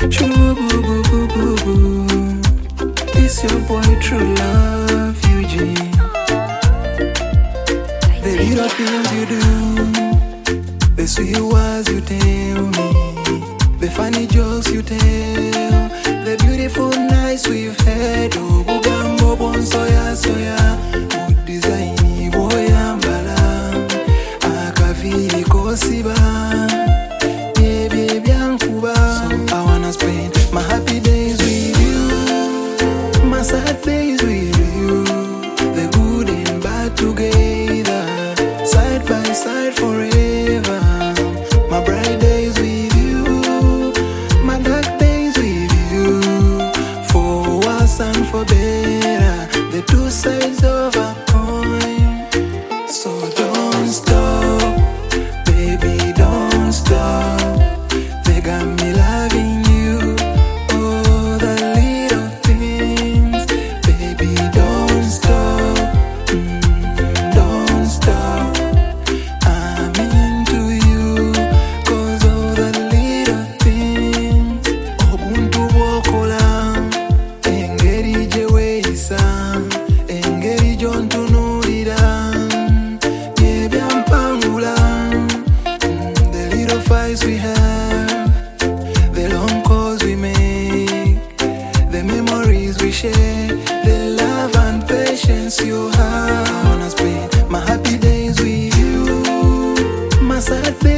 Choo boo boo boo boo boo. It's your boy True Love Eugene. The little things you do, the sweet words you tell me, the funny jokes you tell, the beautiful nights we've had. Oh, bugambo bon soya soya, good design boya mbala, akavili kosiba, baby biankuba. So I wanna spend my happy days with you, my sad days with you, the good and bad together, side by side forever. My bright days with you, my dark days with you, for worse and for better, the two sides of a coin. So don't stop, baby, don't stop. They got me loving you, oh, the little things. Baby, don't stop, don't stop. I'm into you, cause of the little things. Obuntu bokola, engeri jeweisa, engeri jontunulira, byebyampangula. The little fights we have, the long calls we make, the memories we share, the love and patience you have. I wanna spend my happy days with you, my sad days